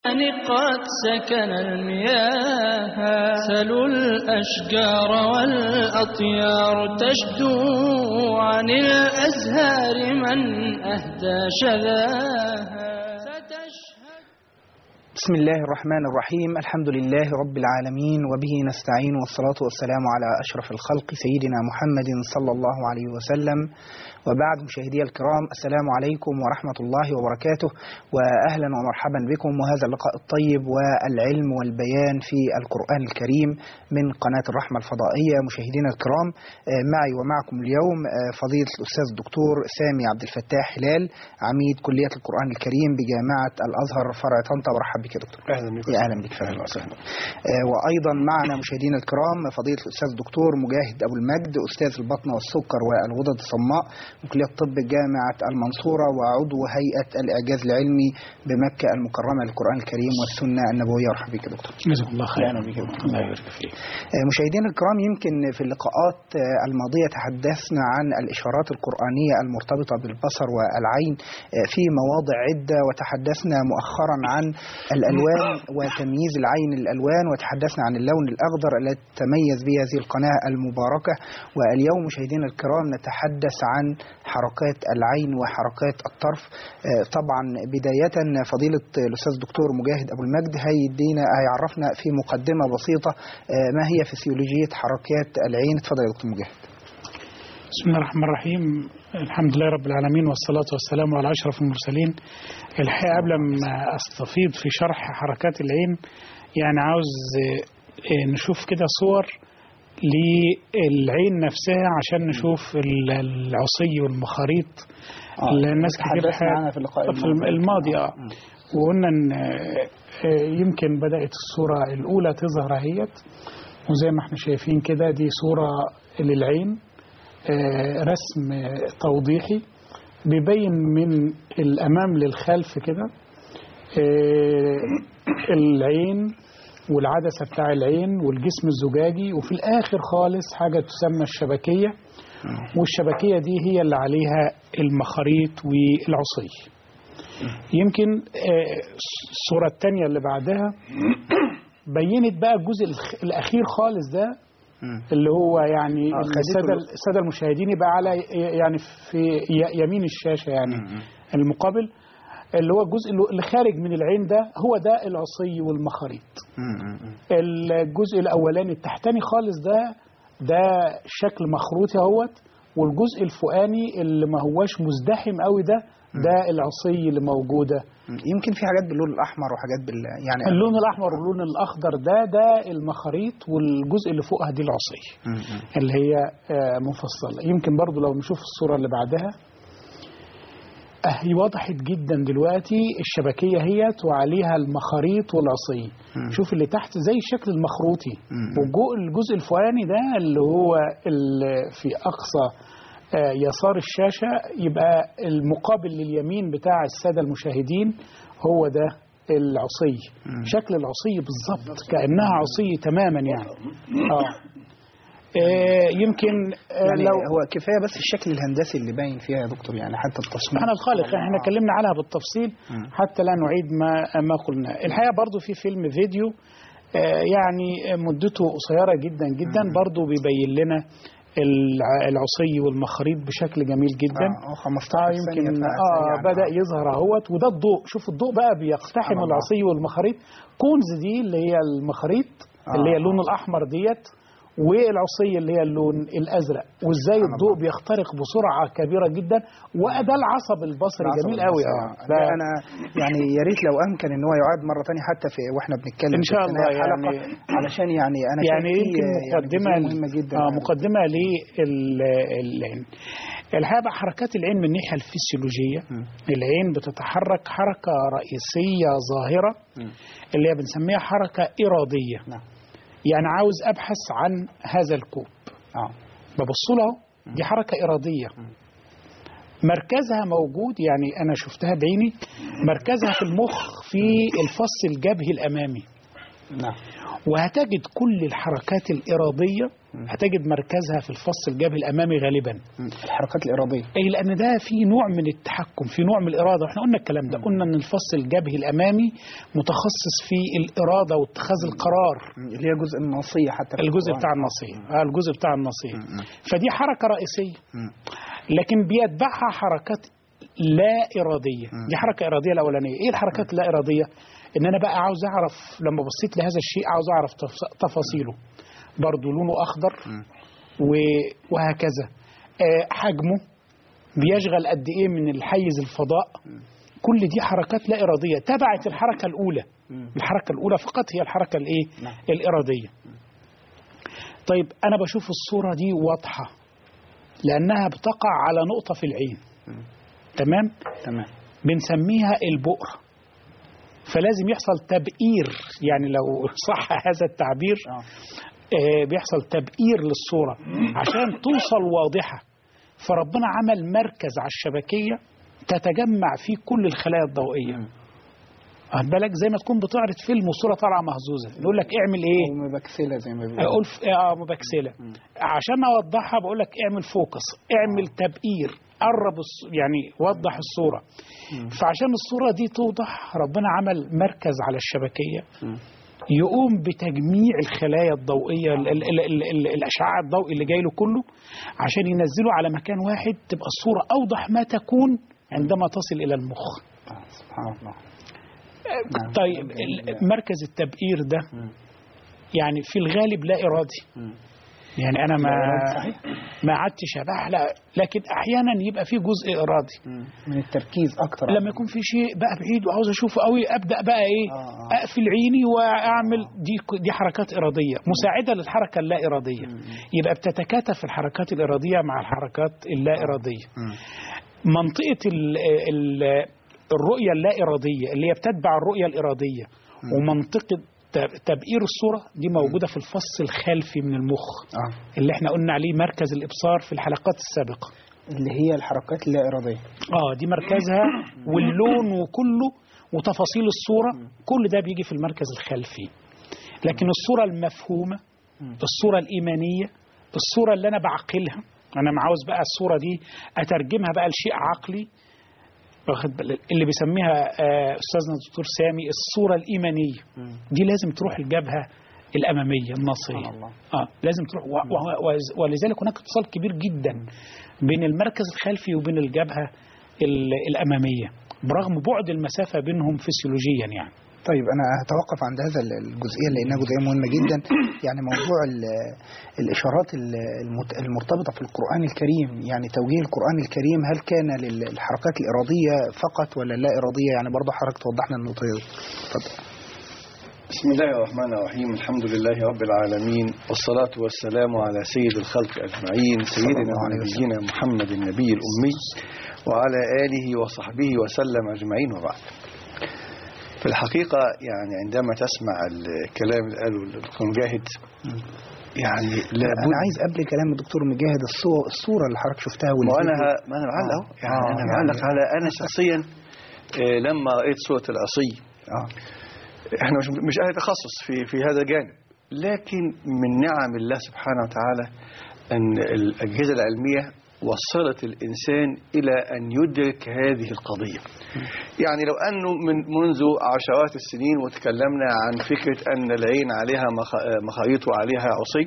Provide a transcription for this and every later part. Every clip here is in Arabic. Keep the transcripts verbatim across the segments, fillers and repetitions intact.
قد سكن المياه سلوا الأشجار والأطيار تشدو عن الأزهار من أهدى شذاها. بسم الله الرحمن الرحيم. الحمد لله رب العالمين وبه نستعين، والصلاة والسلام على أشرف الخلق سيدنا محمد صلى الله عليه وسلم. وبعد، مشاهدي الكرام، السلام عليكم ورحمة الله وبركاته، وأهلا ومرحبا بكم وهذا اللقاء الطيب والعلم والبيان في القرآن الكريم من قناة الرحمة الفضائية. مشاهدينا الكرام، معي ومعكم اليوم فضيلة الأستاذ الدكتور سامي عبد الفتاح هلال، عميد كلية القرآن الكريم بجامعة الأزهر فرع طنطا. برحب بك يا دكتور. أهلا بك. أهلا بك. أهلا وسهلا. وأيضا معنا مشاهدينا الكرام فضيلة الأستاذ الدكتور مجاهد أبو المجد، أستاذ البطن والسكر والغدد الصماء من كلية الطب جامعة المنصورة، وعضو هيئة الإعجاز العلمي بمكة المكرمة للقرآن الكريم والسنة النبوية. مرحبا بك يا دكتور. جزاك الله خير. أهلا بك يا دكتور. الله يبارك فيك. مشاهدينا الكرام، يمكن في اللقاءات الماضية تحدثنا عن الإشارات القرآنية المرتبطة بالبصر والعين في مواضع عدة، وتحدثنا مؤخرا عن الألوان وتمييز العين للألوان، وتحدثنا عن اللون الأخضر الذي تميز به هذه القناة المباركة. واليوم مشاهدينا الكرام نتحدث عن حركات العين وحركات الطرف. طبعا بداية فضيلة الأستاذ الدكتور مجاهد أبو المجد هيدينا هيعرفنا في مقدمة بسيطة ما هي فسيولوجية حركات العين. تفضل يا دكتور مجاهد. بسم الله الرحمن الرحيم. الحمد لله رب العالمين، والصلاة والسلام على أشرف المرسلين. الحقيقة قبل ما أستفيض في شرح حركات العين، يعني عاوز نشوف كده صور للعين نفسها عشان نشوف العصي والمخاريط آه. اللي الناس تحدثنا عنها في اللقاء في الماضي. اه وقلنا ان يمكن بدأت الصورة الأولى تظهر اهيت، وزي ما احنا شايفين كده دي صورة للعين، رسم توضيحي بيبين من الأمام للخلف كده العين والعدسة بتاع العين والجسم الزجاجي، وفي الآخر خالص حاجة تسمى الشبكية، والشبكية دي هي اللي عليها المخاريط والعصي. يمكن الصورة الثانية اللي بعدها بينت بقى الجزء الأخير خالص ده، اللي هو يعني السادة السادة المشاهدين يبقى على يعني في يمين الشاشة، يعني المقابل اللي هو الجزء اللي خارج من العين ده هو ده العصي والمخاريط. الجزء الأولاني التحتاني خالص ده ده شكل مخروطي اهوت، والجزء الفوقاني اللي ما هواش مزدحم قوي ده ده العصي اللي موجودة. يمكن في حاجات باللون الأحمر وحاجات بال يعني اللون الأحمر واللون الأخضر ده ده المخاريط، والجزء اللي فوقها دي العصي اللي هي مفصلة. يمكن برضو لو نشوف الصورة اللي بعدها اهي وضحت جدا دلوقتي الشبكية هيت وعليها المخاريط والعصي. مم. شوف اللي تحت زي الشكل المخروطي، والجزء الفوقاني ده اللي هو اللي في أقصى يسار الشاشة يبقى المقابل لليمين بتاع السادة المشاهدين هو ده العصي. مم. شكل العصي بالضبط كأنها عصي تماما يعني. اه يمكن يعني لو هو كفايه بس الشكل الهندسي اللي باين فيها يا دكتور، يعني حتى التصميم سبحان الخالق احنا اتكلمنا عنها بالتفصيل حتى لا نعيد ما ما قلنا. الحقيقه برضو في فيلم فيديو يعني مدته قصيره جدا جدا برضو بيبين لنا العصي والمخاريط بشكل جميل جدا. اه خمستاشر يمكن اه يعني بدا يظهر اهوت، وده الضوء. شوف الضوء بقى بيقتحم العصي والمخاريط. كونز دي اللي هي المخاريط آه. اللي هي اللون الاحمر ديت، والعصي اللي هي اللون الازرق، وازاي الضوء بيخترق بسرعه كبيره جدا، وده العصب البصري جميل قوي. اه ده انا يعني يا ريت لو امكن ان هو يعاد مره ثانيه حتى في واحنا بنتكلم ان شاء الله يعني، علشان يعني انا يعني يمكن مقدمه يعني مهمه جدا. اه مقدمه للعين. الحقيقه بقى حركات العين من الناحيه الفسيولوجيه، م. العين بتتحرك حركه رئيسيه ظاهره م. اللي هي بنسميها حركه اراديه. نعم. يعني عاوز أبحث عن هذا الكوب، آه. ببص له، دي حركة إرادية. مركزها موجود، يعني أنا شفتها بعيني، مركزها في المخ في الفص الجبهي الأمامي. نعم. وهتجد كل الحركات الإرادية هتجد مركزها في الفص الجبهي الأمامي غالبا. الحركات الإرادية أي لأن ده في نوع من التحكم، في نوع من الإرادة، وإحنا قلنا الكلام ده، قلنا أن الفص الجبهي الأمامي متخصص في الإرادة واتخاذ القرار، اللي هي جزء الناصية، حتى الجزء بتاع الناصية، آه الجزء بتاع الناصية. فدي حركة رئيسية، لكن بيتبعها حركات لا إرادية. دي حركة إرادية الأولانية. إيه الحركات اللا إرادية؟ إن أنا بقى عاوز أعرف لما بصيت لهذا الشيء عاوز أعرف تفاصيله، برضو لونه أخضر وهكذا، أه حجمه بيشغل قد إيه من الحيز الفضاء. كل دي حركات لا إرادية تبعت الحركة الأولى. الحركة الأولى فقط هي الحركة الإيه؟ الإرادية. طيب أنا بشوف الصورة دي واضحة لأنها بتقع على نقطة في العين. تمام؟ تمام. بنسميها البؤر، فلازم يحصل تبئير، يعني لو صح هذا التعبير آه بيحصل تبئير للصورة عشان توصل واضحة. فربنا عمل مركز على الشبكية تتجمع فيه كل الخلايا الضوئية. واخد بالك؟ زي ما تكون بتعرض فيلم وصورة طالعة مهزوزة، يقول لك اعمل ايه؟ مبكسلة زي ما بيقولوا. اقول اه مبكسلة. عشان اوضحها بقول لك اعمل فوكس، اعمل تبئير، قرب يعني وضح الصورة. فعشان الصورة دي توضح ربنا عمل مركز على الشبكية يقوم بتجميع الخلايا الضوئية، ال ال ال ال الأشعاع الضوئي اللي جاي له كله، عشان ينزله على مكان واحد تبقى الصورة أوضح ما تكون عندما تصل إلى المخ. سبحان الله. طيب مركز التبئير ده يعني في الغالب لا إرادي، يعني أنا ما ما عدتش أبحلق، لكن أحيانا يبقى فيه جزء إرادي من التركيز أكتر. لما يكون في شيء بقى بعيد وعاوز أشوفه قوي أبدأ بقى إيه آه. أقفل عيني وأعمل دي دي حركات إرادية مساعدة للحركة اللا إرادية. يبقى بتتكاتف الحركات الإرادية مع الحركات اللا إرادية. منطقة ال ال الرؤية اللا إرادية اللي هي بتتبع الرؤية الإرادية ومنطقة تبئير الصورة دي موجودة في الفص الخلفي من المخ آه. اللي احنا قلنا عليه مركز الإبصار في الحلقات السابقة، اللي هي الحركات اللا إرادية. اه دي مركزها، واللون وكله وتفاصيل الصورة كل ده بيجي في المركز الخلفي. لكن الصورة المفهومة، الصورة الإيمانية، الصورة اللي أنا بعقلها، أنا عاوز بقى الصورة دي أترجمها بقى لشيء عقلي، اللي بيسميها أستاذنا الدكتور سامي الصورة الإيمانية. دي لازم تروح الجبهة الأمامية الناصية. آه لازم تروح، ولذلك هناك اتصال كبير جدا بين المركز الخلفي وبين الجبهة الأمامية برغم بعد المسافة بينهم فسيولوجيا يعني. طيب أنا هتوقف عند هذا الجزئية لأنها جزئية مهمة جدا. يعني موضوع الإشارات المرتبطة في القرآن الكريم، يعني توجيه القرآن الكريم هل كان للحركات الإرادية فقط ولا لا إرادية؟ يعني برضه حضرتك توضحنا النقطة دي. اتفضل. بسم الله الرحمن الرحيم، الحمد لله رب العالمين، والصلاة والسلام على سيد الخلق أجمعين، سيدنا ونبينا محمد النبي الأمي وعلى آله وصحبه وسلم أجمعين، وبعد. في الحقيقة يعني عندما تسمع الكلام اللي قاله الدكتور مجاهد، يعني لا أنا عايز قبل كلام الدكتور مجاهد الصورة, الصورة اللي حضرتك شفتها وأنا ما أنا بعلق أهو يعني آه أنا بعلق يعني على أنا شخصيا آه لما رأيت صورة العصي آه إحنا مش مش أهل تخصص في في هذا الجانب، لكن من نعم الله سبحانه وتعالى أن الأجهزة العلمية وصلت الإنسان إلى أن يدرك هذه القضية. يعني لو أنه من منذ عشرات السنين وتكلمنا عن فكرة أن العين عليها مخايط وعليها عصي،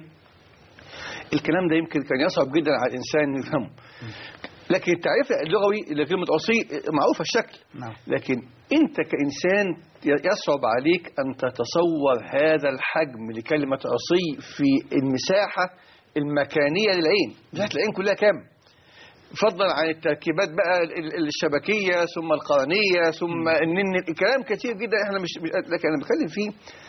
الكلام ده يمكن كان يصعب جدا على الإنسان يفهمه. لكن التعريف اللغوي لكلمة عصي معروف الشكل، لكن أنت كإنسان يصعب عليك أن تتصور هذا الحجم لكلمة عصي في المساحة المكانية للعين. مساحة العين كلها كام؟ فضلا عن التركيبات بقى الشبكية ثم القرنية ثم النن، الكلام كثير جدا احنا مش، لكن انا بتكلم فيه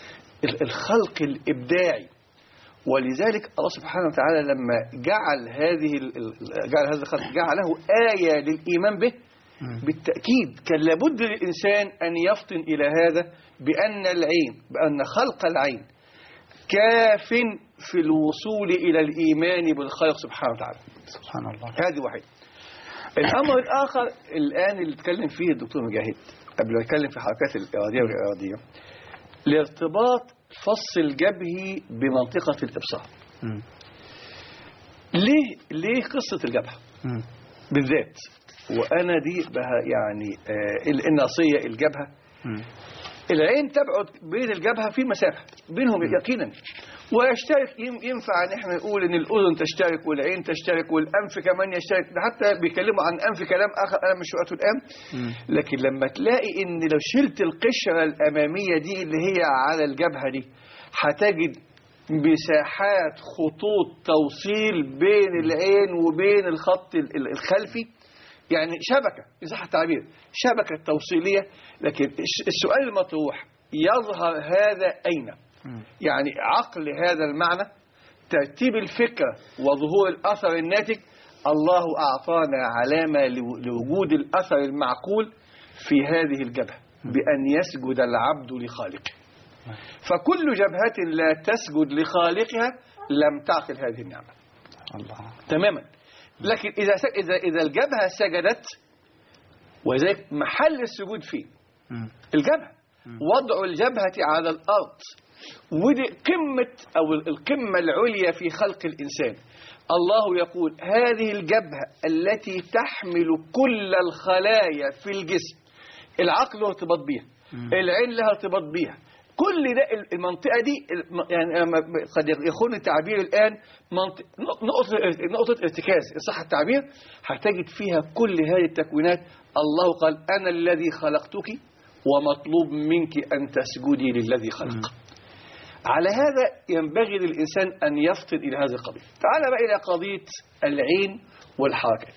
الخلق الابداعي. ولذلك الله سبحانه وتعالى لما جعل هذه جعل هذا الخلق جعله آية للإيمان به، بالتأكيد كان لابد للإنسان أن يفطن إلى هذا، بأن العين بأن خلق العين كاف في الوصول إلى الإيمان بالخالق سبحانه وتعالى. سبحان الله. هذه واحد. الأمر الآخر الآن اللي اتكلم فيه الدكتور مجاهد قبل ما يتكلم في حركات الإرادية والإرادية، لارتباط فص الجبهي بمنطقة الإبصار. مم. ليه ليه قصة الجبهة مم. بالذات؟ وأنا دي بها يعني آه الناصية الجبهة. مم. العين تبعد بين الجبهة في مسافة بينهم يقينا، ويشترك ينفع ان احنا نقول ان الاذن تشترك والعين تشترك والانف كمان يشترك، حتى بيكلموا عن انف كلام اخر انا مش وقته الان. لكن لما تلاقي ان لو شلت القشرة الامامية دي اللي هي على الجبهة دي هتجد مساحات خطوط توصيل بين العين وبين الخط الخلفي، يعني شبكة إن صح التعبير، شبكة توصيلية. لكن السؤال المطروح يظهر هذا أين؟ يعني عقل هذا المعنى، ترتيب الفكرة وظهور الأثر الناتج. الله أعطانا علامة لوجود الأثر المعقول في هذه الجبهة بأن يسجد العبد لخالقه. فكل جبهة لا تسجد لخالقها لم تعقل هذه النعمة الله. تماما. لكن إذا إذا إذا الجبهة سجدت، وذلك محل السجود فيه الجبهة، وضع الجبهة على الأرض، ودي قمة أو القمة العليا في خلق الإنسان. الله يقول هذه الجبهة التي تحمل كل الخلايا في الجسم، العقل له ارتباط بها، العين لها ارتباط بها، كل ده المنطقة دي يعني قد يكون التعبير الآن نقطة نقطة ارتكاز إن صح التعبير، هتجد فيها كل هذه التكوينات. الله قال أنا الذي خلقتك ومطلوب منك أن تسجدي للذي خلق. على هذا ينبغي للإنسان أن يفطن إلى هذه القضية. تعال بقى إلى قضية العين والحركات.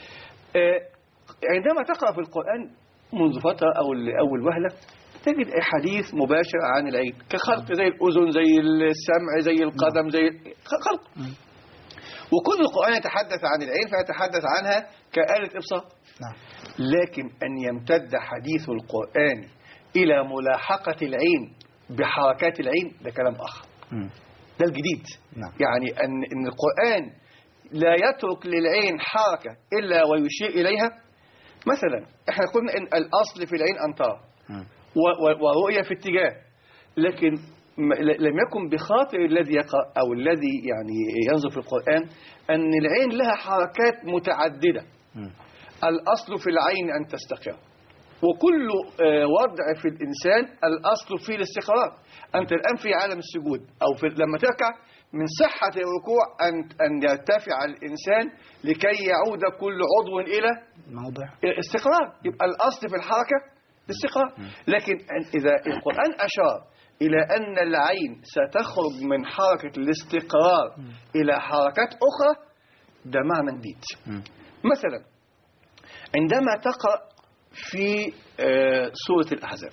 عندما تقرأ في القرآن منذ فترة أو أول وهلة تجد حديث مباشر عن العين كخلق، زي الأذن زي السمع زي القدم زي خلق. وكل القرآن يتحدث عن العين فيتحدث عنها كآلة إبصار. لكن أن يمتد حديث القرآن إلى ملاحقة العين بحركات العين ده كلام آخر. ده الجديد. يعني أن إن القرآن لا يترك للعين حركة إلا ويشير إليها. مثلا احنا قلنا إن الأصل في العين أن ترى ورؤية في اتجاه، لكن لم يكن بخاطر الذي يقرأ أو الذي يعني ينظر في القرآن أن العين لها حركات متعددة. الأصل في العين أن تستقر، وكل وضع في الإنسان الأصل فيه الاستقرار. أنت الآن في عالم السجود أو في لما تركع، من صحة الركوع أن أن يرتفع الإنسان لكي يعود كل عضو إلى موضع استقرار. يبقى الأصل في الحركة الاستقرار. لكن إذا القرآن أشار إلى أن العين ستخرج من حركة الاستقرار إلى حركات أخرى، ده معنى جديد. مثلا عندما تقرأ في سورة الأحزاب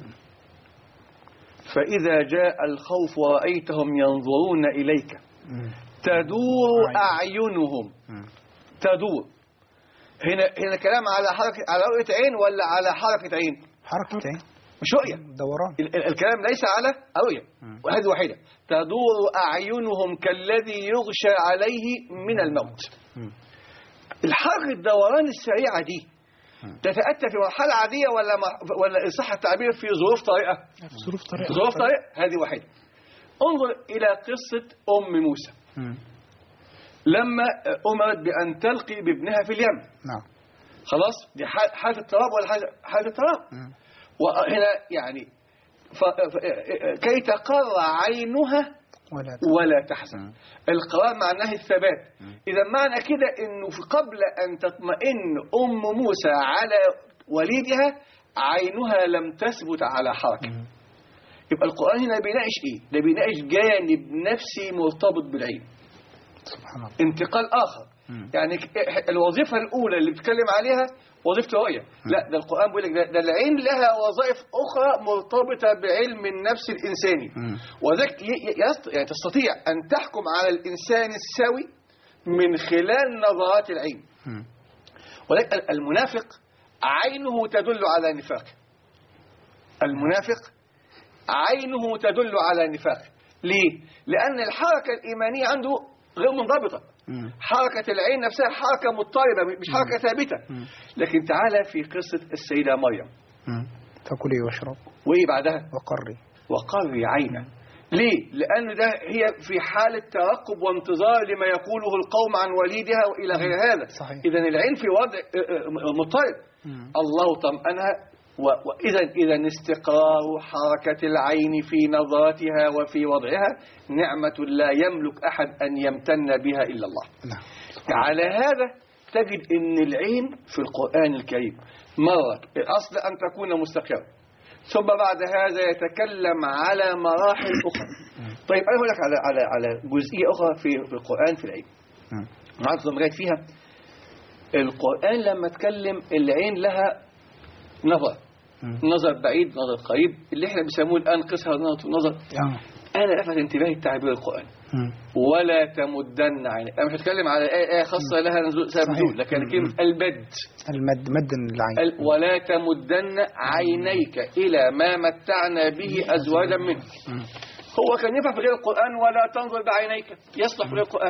فإذا جاء الخوف ورأيتهم ينظرون إليك تدور أعينهم. تدور هنا هنا كلام على حركة على رؤية عين ولا على حركة عين؟ حركة عين مش رؤية، دوران. الكلام ليس على رؤية، وهذه واحدة. تدور أعينهم كالذي يغشى عليه من الموت. الحركة الدوران السريعة دي تتأتى في مرحلة عادية ولا ولا صح التعبير في ظروف طارئة؟ ظروف طارئة. ظروف طارئة هذه واحدة. انظر إلى قصة أم موسى لما أمرت بأن تلقي بابنها في اليم. نعم. خلاص دي حالة اضطراب ولا حالة اضطراب؟ وهنا يعني كي تقر عينها ولا, ولا تحزن. القرار معناه الثبات. إذا معنى كده إنه قبل أن تطمئن أم موسى على وليدها عينها لم تثبت على حركة. يبقى القرآن هنا بيناقش إيه؟ ده بيناقش جانب نفسي مرتبط بالعين. سبحان الله. انتقال آخر. مم. يعني الوظيفة الأولى اللي بتكلم عليها وظيفة رؤية، لا ده القرآن بيقول لك ده, ده العين لها وظائف أخرى مرتبطة بعلم النفس الإنساني، وذلك يعني تستطيع أن تحكم على الإنسان السوي من خلال نظرات العين. ولكن المنافق عينه تدل على نفاقه. المنافق عينه تدل على نفاقه. ليه؟ لأن الحركة الإيمانية عنده غير منضبطة. مم. حركة العين نفسها حركة مضطربة مش حركة مم. ثابتة. مم. لكن تعالى في قصة السيدة مريم. تأكلي واشرب وإيه بعدها؟ وقري وقري عينه. ليه؟ لأن ده هي في حالة ترقب وانتظار لما يقوله القوم عن وليدها وإلى غير هذا. إذا العين في وضع مضطرب. الله طمأنها. وإذا إذا استقرار حركة العين في نظرتها وفي وضعها نعمة لا يملك أحد أن يمتن بها إلا الله. على هذا تجد أن العين في القرآن الكريم مرة الأصل أن تكون مستقرة، ثم بعد هذا يتكلم على مراحل أخرى. طيب أنا أقول لك على على على جزئية أخرى في في القرآن في العين. معاذ لما جاءت فيها القرآن لما تكلم العين لها نظر، نظر بعيد نظر قريب، اللي احنا بنسموه الآن قصر نظر النظر. أنا لفت انتباهي التعبير القرآن ولا تمدن عينيك. أنا مش هتكلم على آية خاصة لها سبب نزول، لكن كلمة المد المد مد العين. ولا تمدن عينيك إلى ما متعنا به أزواجا منه. هو كان ينفع في غير القرآن ولا تنظر بعينيك، يصلح في غير القرآن.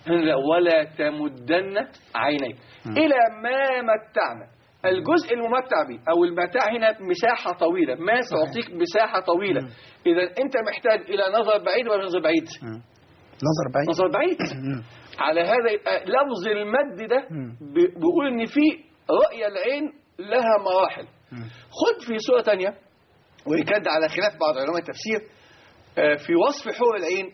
ولا تمدن عينيك إلى ما متعنا. الجزء الممتع به أو المتاع هنا مساحة طويلة، ما تعطيك مساحة طويلة. إذا أنت محتاج إلى نظر بعيد ولا نظر بعيد؟ نظر بعيد. نظر بعيد. على هذا لفظ المد ده بيقول إن في رؤية العين لها مراحل. خد في سورة تانية ويكاد على خلاف بعض علماء التفسير في وصف حور العين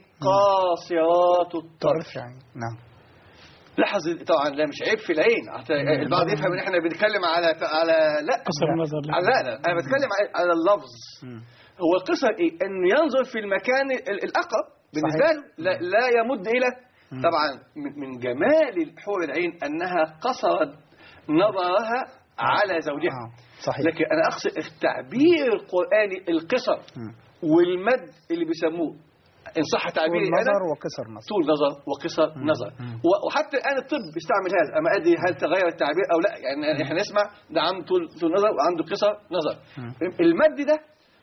قاصرات الطرف. نعم. لاحظ طبعا لا مش عيب في العين، البعض يفهم ان احنا بنتكلم على على لا قصر النظر. لا لا, لا. انا بتكلم على اللفظ. هو القصر ايه؟ انه ينظر في المكان الاقرب بالنسبه له، لا, لا يمد الى. طبعا من جمال حور العين انها قصرت نظرها على زوجها. صحيح. لكن انا اقصد التعبير القراني القصر والمد اللي بيسموه إن صح تعبيري أنا نظر وقصر نظر، طول نظر وقصر مم. نظر. وحتى الآن الطب بيستعمل هذا، أما أدري هل تغير التعبير أو لا. يعني إحنا نسمع ده عنده طول, طول نظر وعنده قصر نظر. مم. المد ده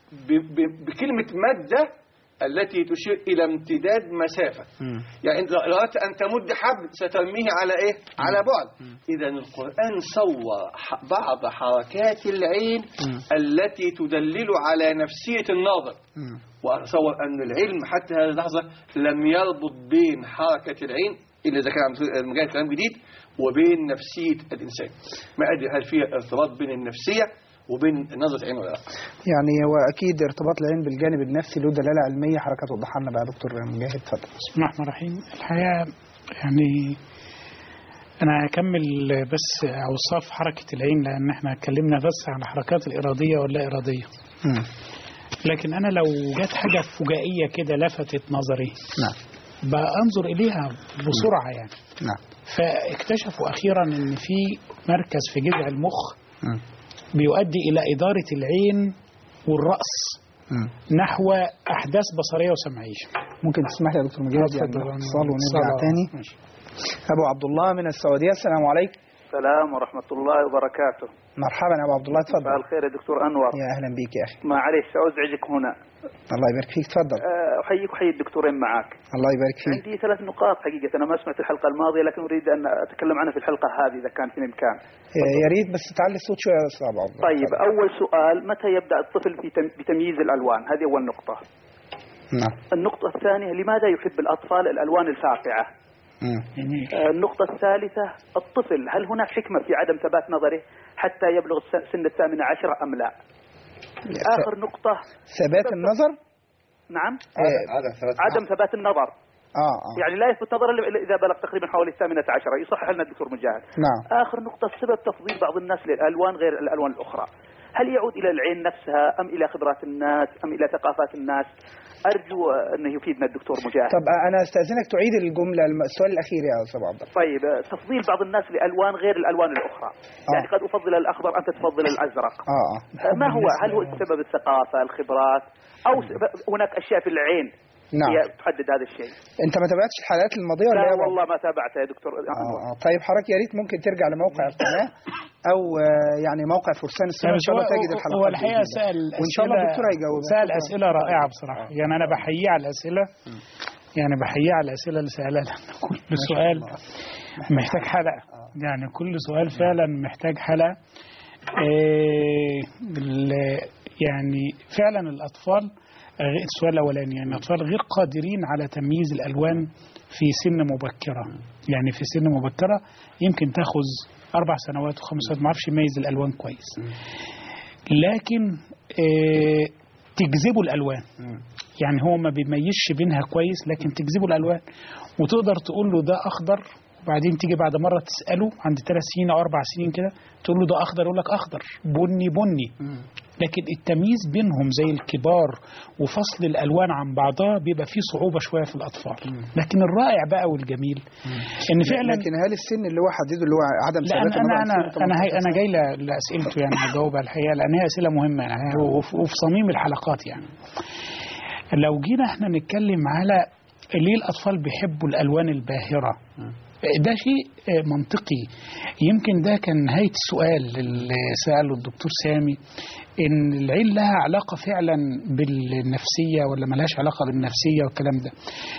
بكلمة مد التي تشير إلى امتداد مسافة. مم. يعني إذا أردت أن تمد حبل سترميه على إيه؟ مم. على بعد. إذا القرآن صور بعض حركات العين مم. التي تدلل على نفسية الناظر. مم. وأتصور أن العلم حتى هذه اللحظة لم يربط بين حركة العين إلا إذا كان مجال كلام جديد وبين نفسية الإنسان. ما أدري هل فيها ارتباط بين النفسية وبين نظرة العين ولا لا؟ يعني هو أكيد ارتباط العين بالجانب النفسي له دلالة علمية. حركة توضحها لنا بقى دكتور مجاهد، اتفضل. بسم الله الرحمن الرحيم. الحقيقة يعني أنا هكمل بس أوصاف حركة العين، لأن احنا اتكلمنا بس عن الحركات الإرادية واللا إرادية. م. لكن أنا لو جت حاجة فجائية كده لفتت نظري، نعم، بأنظر إليها بسرعة يعني. نعم. فاكتشفوا أخيرا أن في مركز في جذع المخ م. بيؤدي إلى إدارة العين والرأس م. نحو أحداث بصرية وسمعية. ممكن تسمح لي يا دكتور مجاهد يعني اتصال ونرجع تاني؟ ماشي. أبو عبد الله من السعودية، السلام عليكم. السلام ورحمة الله وبركاته. مرحبا يا أبو عبد الله، تفضل. مساء الخير يا دكتور أنور. يا أهلا بيك يا أخي. معلش أزعجك هنا. الله يبارك فيك، تفضل. أحييك وحيي الدكتورين معك. الله يبارك فيك. عندي ثلاث نقاط حقيقة أنا ما سمعت الحلقة الماضية، لكن أريد أن أتكلم عنها في الحلقة هذه إذا كان في الإمكان. يا ريت بس تعلي الصوت شوية يا أستاذ عبد الله. طيب، أول سؤال، متى يبدأ الطفل في بتمييز الألوان؟ هذه أول نقطة. نعم. النقطة الثانية، لماذا يحب الأطفال الألوان الفاقعة؟ النقطة الثالثة، الطفل هل هناك حكمة في عدم ثبات نظره حتى يبلغ سن الثامنة عشرة أم لا؟ آخر نقطة، ثبات النظر. نعم، عدم, عدم ثبات النظر. آه آه. يعني لا يثبت نظر إلا إذا بلغ تقريبا حوالي الثامنة عشرة. يصحح لنا الدكتور مجاهد. نعم. آخر نقطة، سبب تفضيل بعض الناس للألوان غير الألوان الأخرى، هل يعود إلى العين نفسها أم إلى خبرات الناس أم إلى ثقافات الناس؟ أرجو أنه يفيدنا الدكتور مجاهد. طب أنا أستأذنك تعيد الجملة، السؤال الأخير يا أستاذ عبد الله. طيب، تفضيل بعض الناس لألوان غير الألوان الأخرى. آه. يعني قد أفضل الأخضر، أنت تفضل الأزرق. آه آه. ما هو؟ هل هو سبب الثقافة، الخبرات، أو هناك أشياء في العين نعم. هي تحدد هذا الشيء؟ أنت ما تابعتش الحلقات الماضية ولا؟ لا والله ما تابعتها يا دكتور. آه آه. طيب حضرتك يا ريت ممكن ترجع لموقع القناة أو يعني موقع فرسان السنة، إن شاء الله تجد الحلقات. هو الحقيقة سأل وإن شاء الله الدكتور هيجاوب. سأل أسئلة رائعة بصراحة. يعني أنا بحييه على الأسئلة، يعني بحييه على الأسئلة اللي سألها، لأن كل سؤال محتاج حلقة. يعني كل سؤال فعلا محتاج حلقة. إيه يعني فعلا الأطفال السؤال الأولاني يعني الأطفال غير قادرين على تمييز الألوان في سن مبكرة. يعني في سن مبكرة يمكن تاخذ أربع سنوات وخمس سنوات ما عرفش يميز الألوان كويس، لكن اه تجذبه الألوان. يعني هو ما بيميزش بينها كويس لكن تجذبه الألوان، وتقدر تقول له ده أخضر، وبعدين تيجي بعد مرة تسأله عند ثلاث سنين أو أربع سنين كده تقول له ده أخضر يقول لك أخضر، بني بني. لكن التمييز بينهم زي الكبار وفصل الألوان عن بعضها بيبقى فيه صعوبة شوية في الأطفال. لكن الرائع بقى والجميل إن فعلا. لكن هل السن اللي هو حدده اللي هو عدم ثبات ثبات أنا أنا أنا أنا, أنا جاي لأسئلته يعني هجاوبها الحقيقة لأن هي أسئلة مهمة يعني وفي صميم الحلقات. يعني لو جينا احنا نتكلم على ليه الأطفال بيحبوا الألوان الباهرة، ده شيء منطقي. يمكن ده كان نهاية السؤال اللي سأله الدكتور سامي، إن العين لها علاقة فعلا بالنفسية ولا ملهاش علاقة بالنفسية والكلام ده.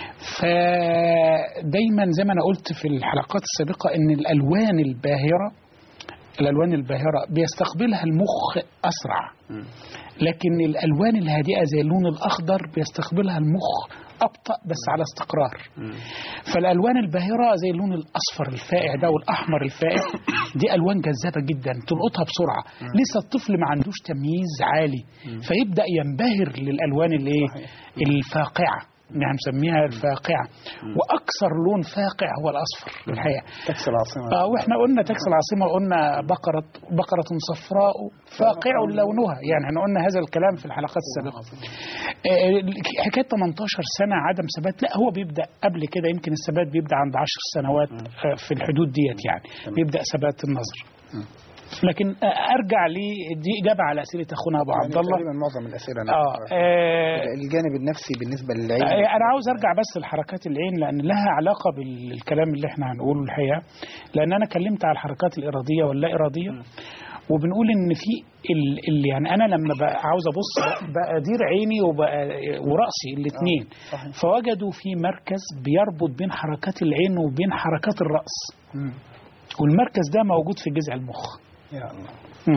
فدايما زي ما أنا قلت في الحلقات السابقة إن الألوان الباهرة الألوان الباهرة بيستقبلها المخ أسرع، لكن الألوان الهادئة زي اللون الأخضر بيستقبلها المخ أبطأ بس على استقرار. فالألوان الباهرة زي اللون الأصفر الفائع ده والأحمر الفائع دي ألوان جذابة جدا تلقطها بسرعة. لسه الطفل ما عندوش تمييز عالي فيبدأ ينبهر للألوان الفاقعة، يعني نسميها الفاقعة. وأكثر لون فاقع هو الأصفر الحقيقة. تاكس العاصمة. آه وإحنا قلنا تاكس العاصمة، قلنا بقرة بقرة صفراء فاقع لونها، يعني احنا قلنا هذا الكلام في الحلقات السابقة. آه حكاية ثمانية عشر سنة عدم ثبات، لا هو بيبدأ قبل كده، يمكن الثبات بيبدأ عند عشر سنوات آه في الحدود ديت، يعني بيبدأ ثبات النظر. لكن ارجع لي دي اجابه على اسئله اخونا ابو عبد الله. تقريبا معظم الاسئله آه آه الجانب النفسي بالنسبه للعين. آه انا عاوز ارجع بس لحركات العين لان لها علاقه بالكلام اللي احنا هنقوله الحقيقه، لان انا كلمت على الحركات الاراديه واللا اراديه، وبنقول ان في اللي يعني انا لما بقى عاوز ابص بادير عيني وبقى وراسي الاثنين، آه فوجدوا في مركز بيربط بين حركات العين وبين حركات الراس، م. والمركز ده موجود في جذع المخ. يا الله.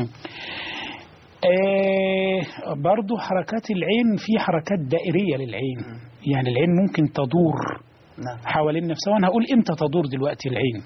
آه برضو حركات العين في حركات دائرية للعين، م. يعني العين ممكن تدور نعم. حوالين نفسها، وأنا هقول إمتى تدور دلوقتي العين.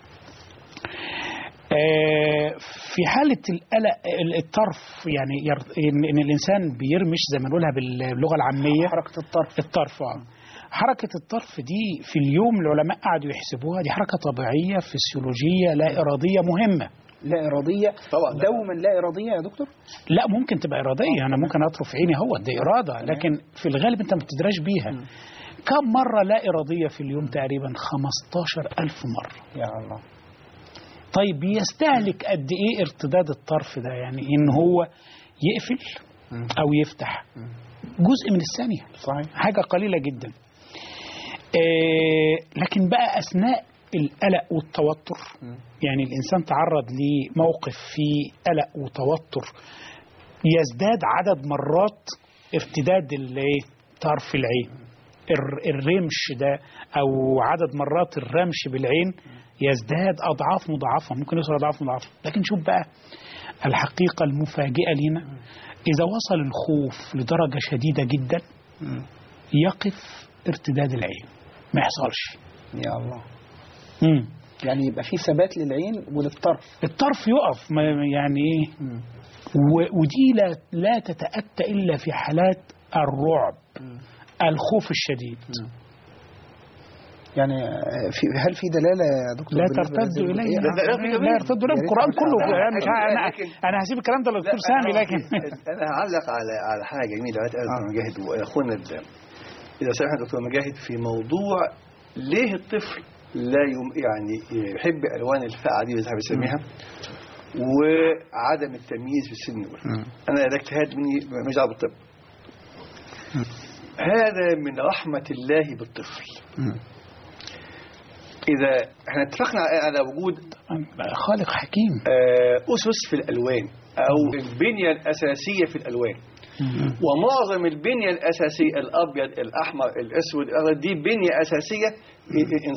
آه في حالة القلق الطرف، يعني إن الإنسان بيرمش زي ما نقولها باللغة العامية حركة الطرف الطرف آه. حركة الطرف دي في اليوم العلماء قعدوا يحسبوها، دي حركة طبيعية فسيولوجية لا إرادية مهمة. لا إرادية طبعا، دوما لا إرادية يا دكتور؟ لا ممكن تبقى إرادية، أنا ممكن أطرف عيني هو دي إرادة، لكن في الغالب أنت ما بتدراش بيها. م. كم مرة لا إرادية في اليوم؟ تقريبا خمستاشر ألف مرة. يا الله. طيب يستهلك قد إيه ارتداد الطرف ده؟ يعني إن هو يقفل م. أو يفتح م. جزء من الثانية. صحيح. حاجة قليلة جدا. آه لكن بقى أثناء القلق والتوتر، م. يعني الإنسان تعرض لموقف فيه قلق وتوتر يزداد عدد مرات ارتداد طرف العين، الرمش ده أو عدد مرات الرمش بالعين يزداد أضعاف مضاعفة، ممكن يوصل أضعاف مضاعفة. لكن شوف بقى الحقيقة المفاجئة لنا، إذا وصل الخوف لدرجة شديدة جدا يقف ارتداد العين، ما يحصلش. يا الله. مم. يعني يبقى في ثبات للعين وللطرف، الطرف يقف، يعني ايه؟ ودي لا لا تتأتى إلا في حالات الرعب، م. الخوف الشديد. م. يعني في هل في دلالة يا دكتور؟ لا ترتد إليه، لا يرتد إليه القرآن كله. أنا مش أنا أنا هسيب الكلام ده للدكتور سامي، لكن أنا هعلق على على حاجة جميلة قالت دكتور مجاهد وأخونا إذا سمحت دكتور مجاهد في موضوع ليه الطفل لا يم يعني يحب ألوان الفاقعة دي زي ما بيسميها وعدم التمييز في السن الأولى. أنا ده اجتهاد مني مش دعوة بالطب. هذا من رحمة الله بالطفل. م. إذا احنا اتفقنا على وجود خالق حكيم أسس في الألوان أو البنية الأساسية في الألوان، ومعظم البنية الأساسية الأبيض الأحمر الأسود دي بنية أساسية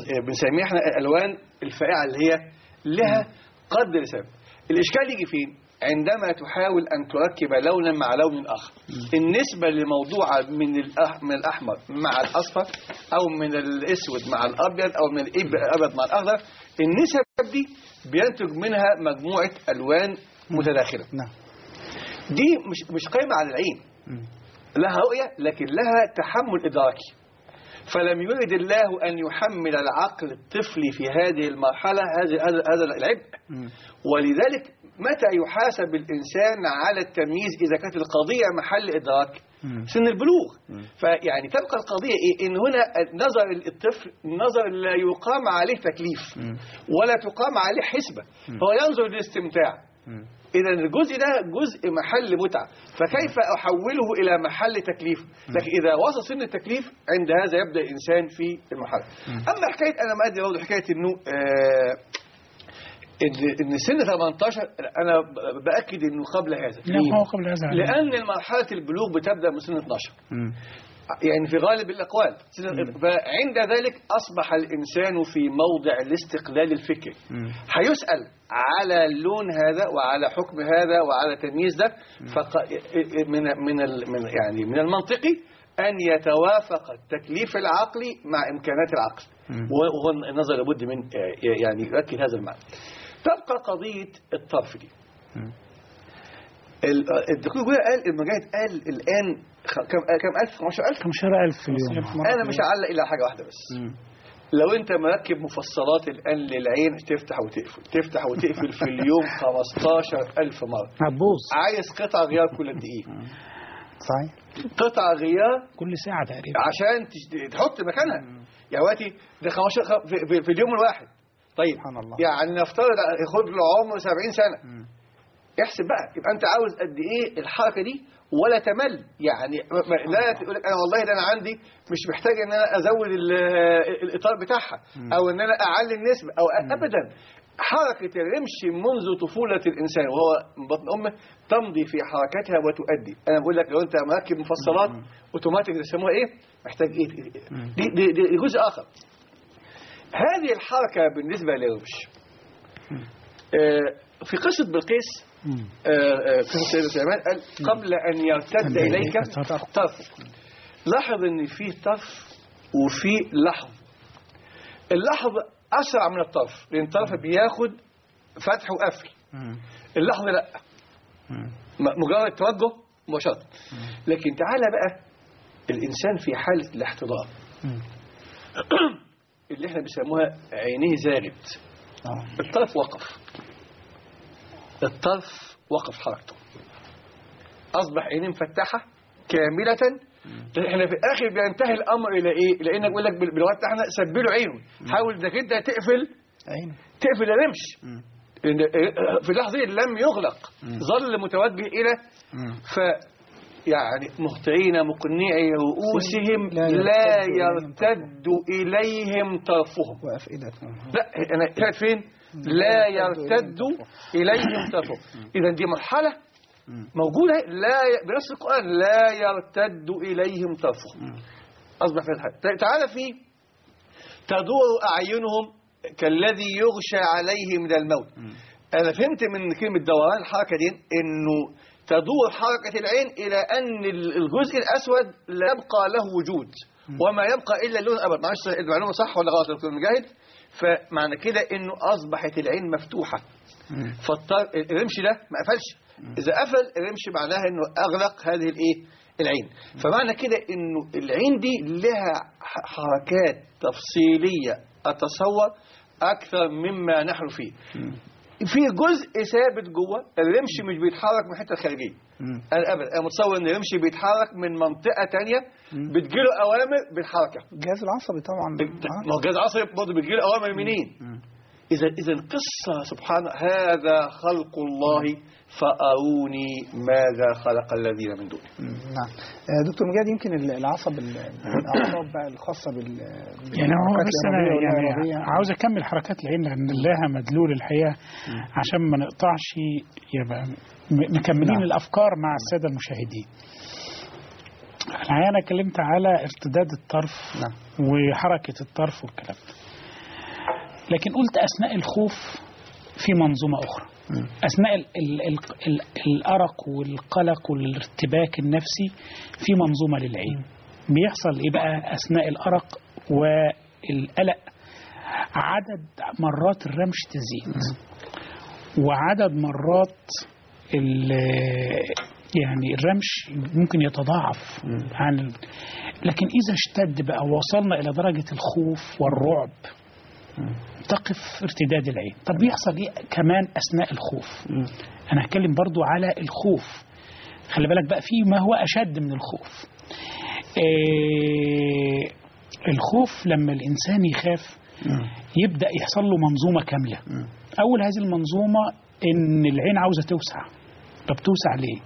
بنسميها احنا الألوان الفائعة اللي هي لها قدر ثابت. الإشكال يجي فين؟ عندما تحاول أن تركب لونا مع لون آخر. النسبة لموضوع من من الأحمر مع الأصفر أو من الأسود مع الأبيض أو من الأبيض مع الأخضر، النسب دي بينتج منها مجموعة ألوان متداخلة. دي مش مش قائمة على العين، لها رؤية لكن لها تحمل إدراكي. فلم يرد الله أن يحمل العقل الطفلي في هذه المرحلة هذا هذا العبء. ولذلك متى يحاسب الإنسان على التمييز إذا كانت القضية محل إدراك؟ سن البلوغ. فيعني تبقى القضية إيه؟ إن هنا نظر الطفل نظر لا يقام عليه تكليف ولا تقام عليه حسبة، هو ينظر للاستمتاع. إذا الجزء ده جزء محل متعة، فكيف أحوله إلى محل تكليف؟ لكن إذا وصل سن التكليف عند هذا يبدأ الإنسان في المرحلة. أما حكاية أنا ما أدري برضه حكاية إنه آه إن سن ثمانية عشر أنا بأكد إنه قبل هذا. لا هو قبل هذا. لأن مرحلة البلوغ بتبدأ من سن اثني عشر. يعني في غالب الأقوال. فعند ذلك أصبح الإنسان في موضع الاستقلال الفكري. هيسأل على اللون هذا وعلى حكم هذا وعلى تمييز ده. من من من يعني من المنطقي أن يتوافق التكليف العقلي مع إمكانات العقل. وهو النظر لابد من يعني يؤكد هذا المعنى. تبقى قضية الطرف دي. الدكتور جوية قال المجاهد قال الآن كم كم ألف خمسة عشر ألف خمسة عشر ألف في اليوم. أنا مش هعلق إلى حاجة واحدة بس. م. لو أنت مركب مفصلات الآن للعين تفتح وتقفل تفتح وتقفل في اليوم خمستاشر ألف مرة هتبوظ. عايز قطع غيار كل قد إيه؟ صحيح. قطع غيار كل ساعة تقريبا عشان تحط مكانها. يا وقتي ده خمستاشر في, في اليوم الواحد. طيب يعني نفترض ياخد له عمر سبعين سنة. م. احسب بقى يبقى انت عاوز قد ايه الحركه دي ولا تمل. يعني لا تقول لك انا والله ده انا عندي مش محتاج ان انا ازود الاطار بتاعها او ان انا اعلي النسبه او ابدا. حركه الرمش منذ طفوله الانسان وهو من بطن امه تمضي في حركتها وتؤدي. انا بقول لك لو انت مركب مفصلات اوتوماتيك بيسموها ايه محتاج ايه دي, دي, دي جزء اخر. هذه الحركه بالنسبه للرمش في قصه بلقيس قصة سيدنا سليمان قال قبل أن يرتد إليك طرف. لاحظ أن فيه طرف وفيه لحظ. اللحظ أسرع من الطرف لأن الطرف بياخد فتح وقفل. اللحظ لا مجرد توجه مباشرة. لكن تعالى بقى الإنسان في حالة الاحتضار اللي احنا بيسموها عينيه زاغت. الطرف وقف الطرف وقف حركته أصبح عينيه مفتحة كاملة. احنا في الآخر بينتهي الأمر إلى إيه؟ لأنك بقول لك بالوقت احنا سبله عينه. حاول إنك أنت تقفل عينه تقفل الرمش. في اللحظة لم يغلق ظل متوجه إلى ف يعني مهطعين مقنعي رؤوسهم لا يرتد إليهم طرفهم وأفئدتهم. لا أنا كانت فين؟ لا يرتد إليهم طرفهم. إذا دي مرحلة موجودة لا ي... بنفس القرآن لا يرتد إليهم طرفهم. أصبح في الحال. تعالى في تدور أعينهم كالذي يغشى عليه من الموت. أنا فهمت من كلمة دوران الحركة دي إنه تدور حركة العين إلى أن الجزء الأسود لا يبقى له وجود وما يبقى إلا اللون الأبيض. معلش المعلومة صح ولا غلط دكتور مجاهد؟ فمعنى كده إنه أصبحت العين مفتوحة فالرمش ده ما قفلش. إذا قفل الرمش معناها إنه أغلق هذه الإيه العين. فمعنى كده إنه العين دي لها حركات تفصيلية أتصور أكثر مما نحن فيه. في جزء ثابت جوه الرمش مش بيتحرك من الحته الخارجيه. انا ابدا انا متصور ان الرمش بيتحرك من منطقه ثانيه بتجيله اوامر بالحركه. الجهاز العصبي طبعا. ما هو الجهاز العصبي برضه بتجيله اوامر منين؟ اذا اذا القصه سبحان هذا خلق الله فاروني ماذا خلق الذين من دونه. نعم دكتور مجاهد يمكن العصب الاعصاب بقى الخاصه بال يعني هو بس انا يعني عاوز اكمل حركات العين لان لها مدلول الحقيقه عشان ما نقطعش يبقى مكملين نعم. الافكار مع الساده المشاهدين. الحقيقه انا اتكلمت على ارتداد الطرف نعم. وحركه الطرف والكلام ده. لكن قلت اثناء الخوف في منظومه اخرى أثناء ال ال ال ال الأرق والقلق والارتباك النفسي في منظومة للعين. بيحصل إيه بقى أثناء الأرق والقلق؟ عدد مرات الرمش تزيد، وعدد مرات يعني الرمش ممكن يتضاعف عن، لكن إذا اشتد بقى وصلنا إلى درجة الخوف والرعب تقف ارتداد العين. طب بيحصل إيه كمان أثناء الخوف؟ أنا هتكلم برضو على الخوف، خلي بالك بقى فيه ما هو أشد من الخوف. إيه الخوف لما الإنسان يخاف يبدأ يحصل له منظومة كاملة. أول هذه المنظومة إن العين عاوزة توسع. طب توسع ليه؟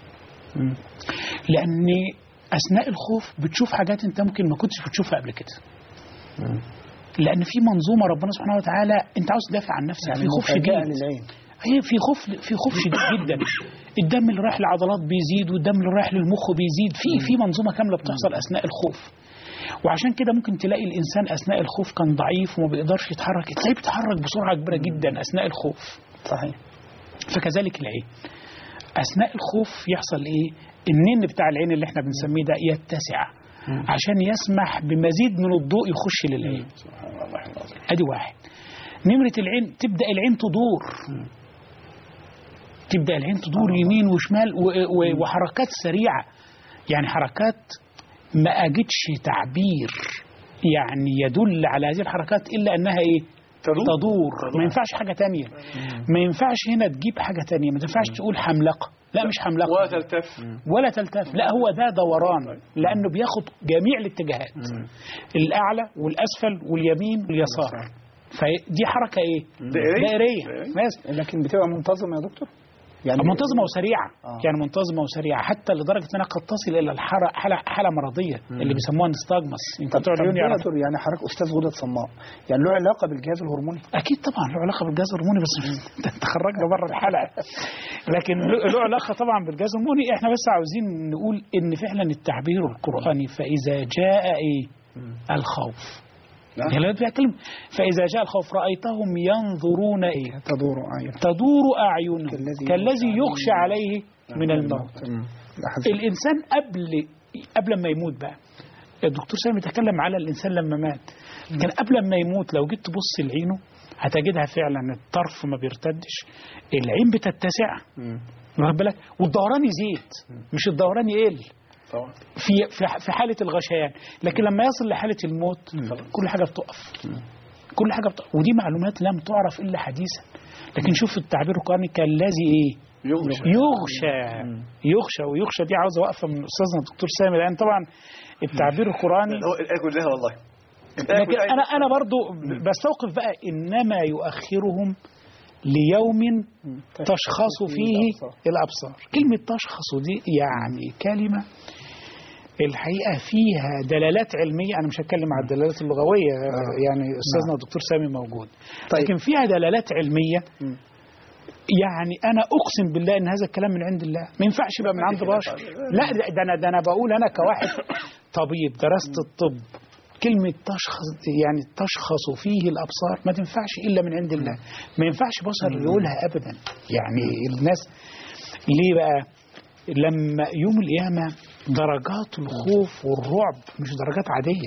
لأن أثناء الخوف بتشوف حاجات أنت ممكن ما كنتش بتشوفها قبل كده، لأن في منظومة ربنا سبحانه وتعالى أنت عاوز تدافع عن نفسك. يعني في خوف شديد للعين، هي في خوف في خوف شديد جدا. الدم اللي رايح للعضلات بيزيد، والدم اللي رايح للمخ بيزيد. في في منظومة كاملة بتحصل أثناء الخوف. وعشان كده ممكن تلاقي الإنسان أثناء الخوف كان ضعيف وما بيقدرش يتحرك، تلاقيه بيتحرك بسرعة كبيرة جدا أثناء الخوف. صحيح. فكذلك العين أثناء الخوف يحصل إيه؟ النين بتاع العين اللي احنا بنسميه ده يتسع عشان يسمح بمزيد من الضوء يخش للعين. ادي واحد. نمرة العين تبدأ العين تدور، تبدأ العين تدور يمين وشمال وحركات سريعة، يعني حركات ما أجدش تعبير يعني يدل على هذه الحركات إلا أنها إيه؟ تدور. تدور. ما ينفعش حاجة تانية، ما ينفعش هنا تجيب حاجة تانية، ما ينفعش تقول حملقة، لا مش حملقة ولا تلتف ولا تلتف، لا هو ده دوران، لأنه بياخد جميع الاتجاهات، الأعلى والأسفل واليمين واليسار. فدي حركة إيه؟ دائرية, دائرية. لكن بتبقى منتظمة يا دكتور؟ يعني منتظمة وسريعة. آه. يعني منتظمة وسريعة حتى لدرجة أنها قد تصل إلى الحالة حالة, حالة مرضية مم. اللي بيسموها نستاجمس. طب طب يعني حضرتك أستاذ غدد صماء، يعني له علاقة بالجهاز الهرموني؟ أكيد طبعا له علاقة بالجهاز الهرموني، بس أنت خرجنا بره الحلقة. لكن له علاقة طبعا بالجهاز الهرموني. إحنا بس عاوزين نقول إن فعلا التعبير القرآني فإذا جاء إيه الخوف، يعني بيتكلم فإذا جاء الخوف رأيتهم ينظرون إيه تدور أعين تدور أعينهم كالذي يخشى عليه من الموت. الإنسان قبل قبل ما يموت بقى، الدكتور سامي تكلم على الإنسان لما مات، كان قبل ما يموت لو جيت تبص لعينه هتجدها فعلا الطرف ما بيرتدش، العين بتتسع واخد بالك، والدوران يزيد مش الدوران يقل في في حالة الغشيان. لكن لما يصل لحالة الموت كل حاجة بتقف، كل حاجة بتقف. ودي معلومات لم تعرف إلا حديثا. لكن شوف التعبير القرآني كالذي إيه يغشى يغشى, يغشى ويغشى دي عاوزة وقفة من أستاذنا الدكتور سامي، لأن طبعا التعبير القرآني أقول لها والله. لكن أنا أنا برضو بستوقف بقى إنما يؤخرهم ليوم تشخص فيه الأبصار. كلمة تشخص دي يعني كلمة الحقيقة فيها دلالات علمية. أنا مش هتكلم عن الدلالات اللغوية، يعني أستاذنا الدكتور سامي موجود، لكن فيها دلالات علمية. يعني أنا أقسم بالله إن هذا الكلام من عند الله، ما ينفعش يبقى من عند بشر. لا ده أنا ده أنا بقول أنا كواحد طبيب درست الطب، كلمة تشخص يعني تشخص فيه الأبصار ما تنفعش إلا من عند الله، ما ينفعش بشر يقولها أبدا. يعني الناس ليه بقى؟ لما يوم القيامة درجات الخوف والرعب مش درجات عادية.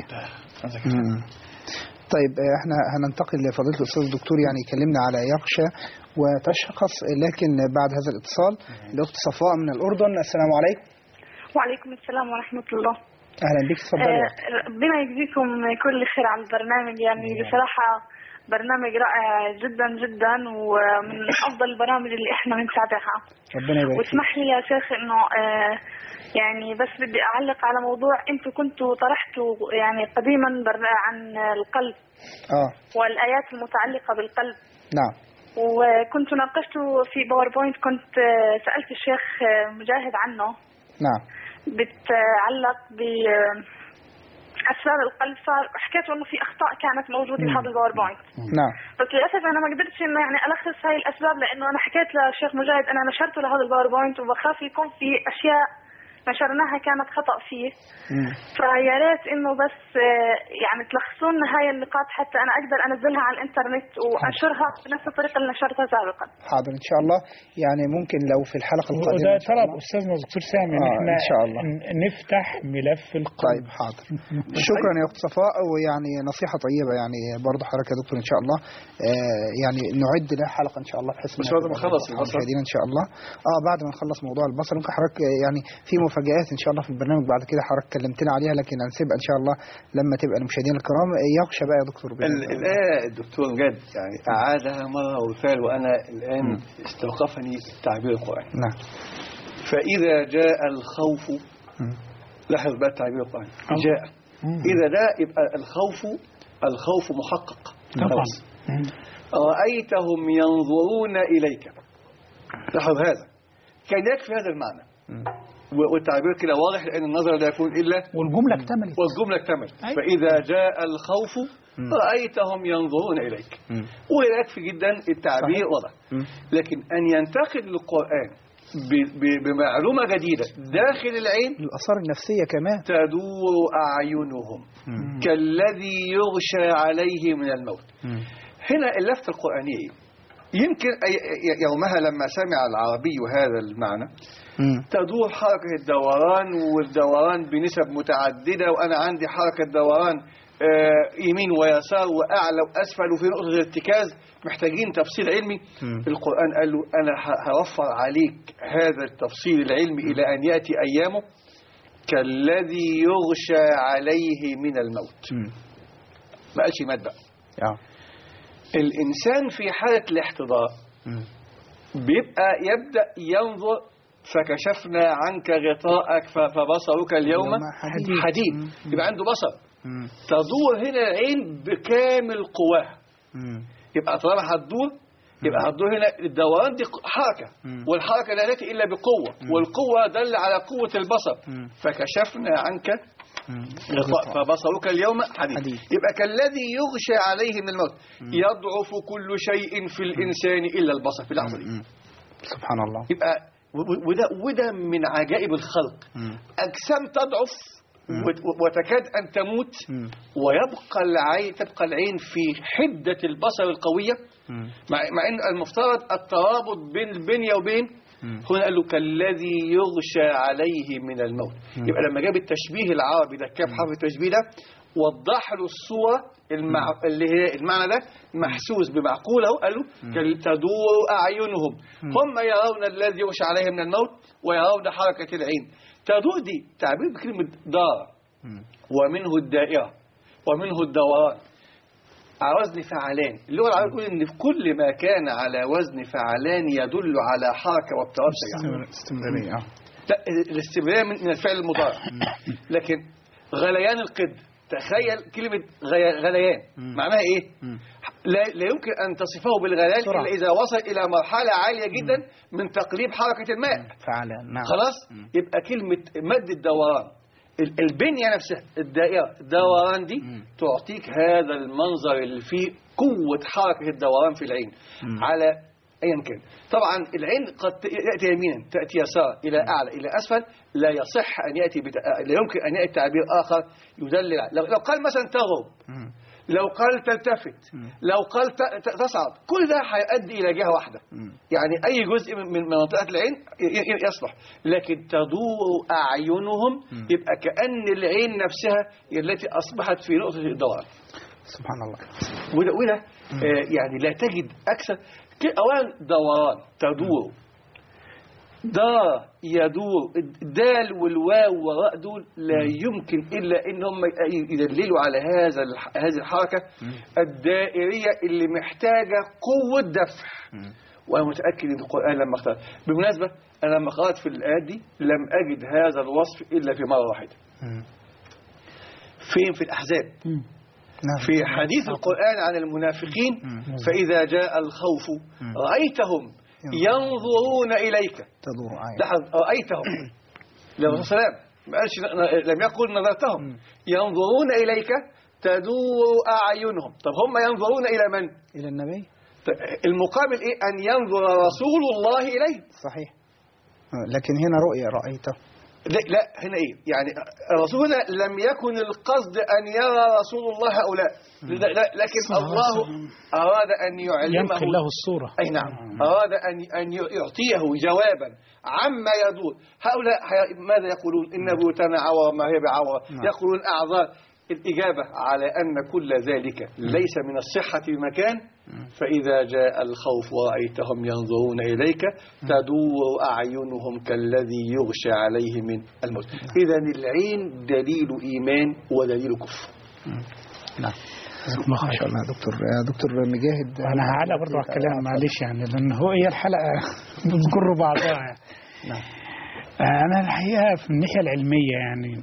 طيب احنا هننتقل لفضيلة الأستاذ الدكتور، يعني يكلمنا على يغشى وتشخص، لكن بعد هذا الاتصال الأخت صفاء من الأردن. السلام عليكم. وعليكم السلام ورحمة الله. أهلا بك، تفضلي. ربنا يجزيكم كل خير على البرنامج، يعني بصراحة برنامج رائع جدا جدا ومن أفضل البرامج اللي إحنا بنتابعها. ربنا يبارك. واسمح لي يا شيخ إنه يعني بس بدي أعلق على موضوع أنتوا كنتوا طرحتوا يعني قديما عن القلب آه. والآيات المتعلقة بالقلب. نعم. وكنت ناقشته في باوربوينت، كنت سألت الشيخ مجاهد عنه. نعم. بتعلق بأسباب القلب، فحكيت إنه في أخطاء كانت موجودة في هذا الباوربوينت. نعم. بس للأسف أنا ما قدرتش إنه يعني ألخص هاي الأسباب، لأنه أنا حكيت للشيخ مجاهد أنا نشرته لهذا الباوربوينت وبخاف يكون في أشياء نشرناها كانت خطأ فيه. فيا ريت إنه بس يعني تلخصوا لنا هاي النقاط حتى أنا أقدر أنزلها على الإنترنت وأنشرها بنفس الطريقة اللي نشرتها سابقا. حاضر إن شاء الله. يعني ممكن لو في الحلقة القادمة وده طلب أستاذنا دكتور سامي إن إحنا إن شاء الله نفتح ملف القلب. طيب حاضر. شكرا يا أخت صفاء، ويعني نصيحة طيبة يعني برضه حضرتك يا دكتور إن شاء الله آه يعني نعد له حلقة إن شاء الله بحيث بس بعد ما نخلص المشاهدين إن شاء الله اه بعد ما نخلص موضوع البصر ممكن حضرتك يعني في مفاجآت إن شاء الله في البرنامج بعد كده حضرتك كلمتنا عليها، لكن هنسيبها إن شاء الله لما تبقى المشاهدين الكرام يخشى بقى يا دكتور. الآية الدكتور جد يعني أعادها مرة وثال، وأنا الآن م. استوقفني تعبير القرآن. نعم. فإذا جاء الخوف، لاحظ بقى التعبير القرآن جاء. م. إذا ده يبقى الخوف الخوف محقق. طبعا. رأيتهم ينظرون إليك، لاحظ هذا كان يكفي هذا المعنى. م. والتعبير كده واضح، لأن النظر لا يكون إلا والجملة اكتملت والجملة اكتملت. فإذا جاء الخوف رأيتهم ينظرون إليك، ويكفي جدا التعبير واضح. لكن أن ينتقل القرآن بمعلومة جديدة داخل العين، الآثار النفسية كمان، تدور أعينهم مم. كالذي يغشى عليه من الموت. مم. هنا اللفتة القرآنية يمكن يومها لما سمع العربي هذا المعنى مم. تدور حركة الدوران، والدوران بنسب متعددة، وأنا عندي حركة دوران يمين ويسار وأعلى وأسفل وفي نقطة الارتكاز، محتاجين تفصيل علمي. م. القرآن قال له أنا هوفر عليك هذا التفصيل العلمي إلى أن يأتي أيامه كالذي يغشى عليه من الموت. م. ما قالش مات بقى. آه. الإنسان في حالة الاحتضار م. بيبقى يبدأ ينظر، فكشفنا عنك غطاءك فبصرك اليوم حديد, حديد. يبقى عنده بصر. مم. تدور هنا العين بكامل قواها. يبقى طالما هتدور يبقى هتدور هنا الدوران دي حركة. مم. والحركة لا تأتي إلا بقوة. مم. والقوة دل على قوة البصر. مم. فكشفنا عنك غطاء فبصرك اليوم حديد. حديد. يبقى كالذي يغشى عليه من الموت. مم. يضعف كل شيء في الإنسان إلا البصر في اللحظة دي. سبحان الله. يبقى وده, وده من عجائب الخلق. مم. أجسام تضعف وتكاد أن تموت، م. ويبقى العين تبقى العين في حدة البصر القوية، مع, مع أن المفترض الترابط بين البنية وبين. م. هنا قال له كالذي يغشى عليه من الموت. م. يبقى لما جاب التشبيه العربي ده كيف حرف التشبيه ده وضح له الصورة المع... اللي هي المعنى ده محسوس بمعقوله، قال له تدور أعينهم م. هم يرون الذي يغشى عليه من الموت ويرون حركة العين. تدور دي تعبير بكلمة دار، ومنه الدائرة ومنه الدوران على وزن فعلان. اللغة العربية تقول إن في كل ما كان على وزن فعلان يدل على حركة وابتراء سريع. استمرارية. لا، الاستمرارية من الفعل المضارع. لكن غليان القد، تخيل كلمة غليان معناها إيه؟ لا, لا يمكن أن تصفه بالغليان إلا إذا وصل إلى مرحلة عالية جدا من تقليب حركة الماء. فعلا. نعم. خلاص. يبقى كلمة مد الدوران، البنية نفسها الدائرة الدوران دي مم. تعطيك هذا المنظر اللي فيه قوة حركة الدوران في العين. مم. على أيا كان. طبعا العين قد يأتي يمينا تأتي يسار إلى أعلى إلى أسفل، لا يصح أن يأتي بت... لا يمكن أن يأتي تعبير آخر يدلل. لو, لو قال مثلا تغرب، مم. لو قال تلتفت، مم. لو قال ت... تصعد، كل ده هيؤدي إلى جهة واحدة. مم. يعني أي جزء من منطقة العين يصلح. لكن تدور أعينهم، مم. يبقى كأن العين نفسها التي أصبحت في نقطة الدوران. سبحان الله. وده, وده آه يعني لا تجد أكثر. أولا دوران تدور، دا يدور، الدال والواو والراء دول لا يمكن إلا إنهم يدللوا على هذا هذه الحركة الدائرية اللي محتاجة قوة دفع. وأنا متأكد إن القرآن لما اختار. بالمناسبة أنا لما قرأت في الآيات دي لم أجد هذا الوصف إلا في مرة واحدة. فين؟ في الأحزاب. في حديث القرآن عن المنافقين فإذا جاء الخوف رأيتهم ينظرون إليك تدور عين. رأيتهم لو سلام ما قالش لم يقل نظرتهم. ينظرون إليك تدور أعينهم. طب هم ينظرون إلى من؟ إلى النبي. المقابل إيه؟ أن ينظر رسول الله إليه. صحيح. لكن هنا رؤية رأيته. لا, لا هنا ايه يعني الرسول هنا لم يكن القصد ان يرى رسول الله هؤلاء، لا, لا لكن الله اراد ان يعلمه يمكن له الصوره. اي نعم، اراد ان ان يعطيه جوابا عما يدور. هؤلاء ماذا يقولون؟ ان بيوتنا عوره ما هي بعوره، يقولون اعذار. الإجابة على أن كل ذلك ليس من الصحة بمكان، فإذا جاء الخوف ورأيتهم ينظرون إليك تدور أعينهم كالذي يغشى عليه من الموت. إذن العين دليل إيمان ودليل كفر. نعم. ما شاء الله دكتور دكتور مجاهد. أنا هعلق برضه على الكلام معلش يعني، لأن هو هي الحلقة بتجر بعضها. نعم. أنا الحقيقة في الناحية العلمية يعني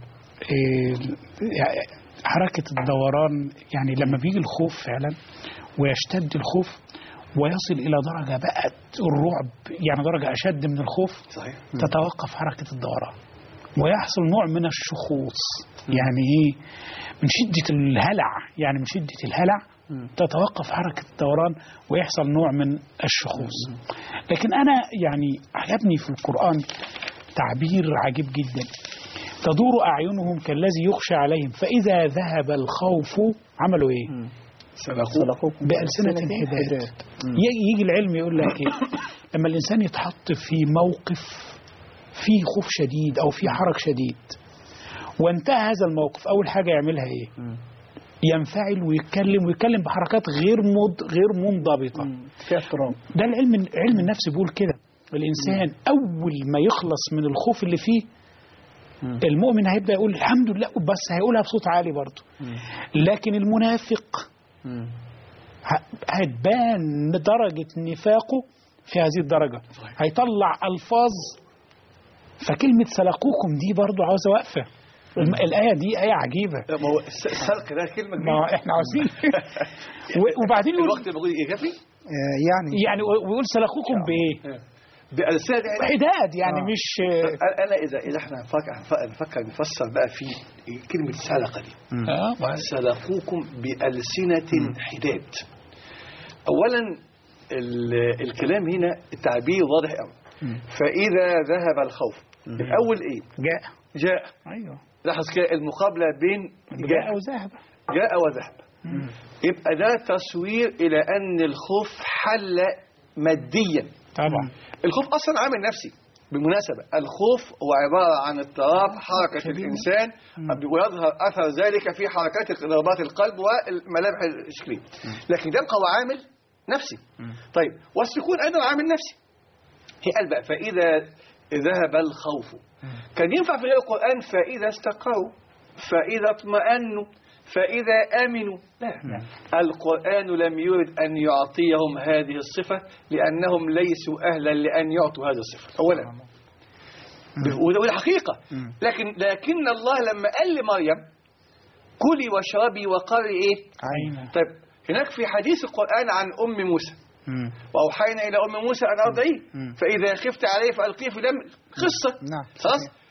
حركة الدوران، يعني لما بيجي الخوف فعلا ويشتد الخوف ويصل إلى درجة بقت الرعب، يعني درجة أشد من الخوف، صحيح. تتوقف حركة الدوران ويحصل نوع من الشخوص، يعني إيه، من شدة الهلع، يعني من شدة الهلع تتوقف حركة الدوران ويحصل نوع من الشخوص. لكن أنا يعني عجبني في القرآن تعبير عجيب جدا، تدور أعينهم كالذي يخشى عليهم فإذا ذهب الخوف عملوا إيه؟ سلقوه بألسنة حداد. يجي العلم يقول لك إيه؟ لما الإنسان يتحط في موقف فيه خوف شديد أو فيه حرج شديد وانتهى هذا الموقف، أول حاجة يعملها إيه؟ ينفعل ويتكلم ويتكلم بحركات غير مد غير منضبطة. ده العلم علم النفس بيقول كده. الإنسان أول ما يخلص من الخوف اللي فيه المؤمن هيبدأ يقول الحمد لله، بس هيقولها بصوت عالي برضه. لكن المنافق هتبان درجة نفاقه في هذه الدرجة، هيطلع ألفاظ. فكلمة سلقوكم دي برضه عاوزة وقفة. الآية دي آية عجيبة. ما هو السلق ده كلمة كبيرة. ما احنا عاوزين. وبعدين الوقت الموجود ايه كافي؟ يعني يعني ويقول سلقوكم بإيه؟ بألسنة حداد، يعني آه. مش أنا إذا إذا إحنا نفكر نفكر نفسر بقى في كلمة سلقة دي. آه. سلقوكم بألسنة حداد. أولا الكلام هنا التعبير واضح قوي. فإذا ذهب الخوف الأول إيه؟ جاء جاء أيوه. لاحظ كده المقابلة بين جاء وذهب. جاء وذهب. يبقى ده تصوير إلى أن الخوف حل ماديا. طبعا. الخوف أصلا عامل نفسي بالمناسبة. الخوف هو عبارة عن اضطراب حركة الإنسان ويظهر أثر ذلك في حركات ضربات القلب والملامح الشكلية، لكن يبقى هو عامل نفسي. طيب والسكون أيضا عامل نفسي. هي قال بقى فإذا ذهب الخوف، كان ينفع في غير القرآن فإذا استقروا، فإذا اطمأنوا، فإذا آمنوا. لا، القرآن لم يرد أن يعطيهم هذه الصفة لأنهم ليسوا أهلا لأن يعطوا هذه الصفة أولا، وده حقيقة. لكن لكن الله لما قال لمريم كلي واشربي وقري إيه؟ عينا. طيب هناك في حديث القرآن عن أم موسى، وأوحينا إلى أم موسى أن أرضعيه فإذا خفت عليه فألقيه في دم. قصة خلاص.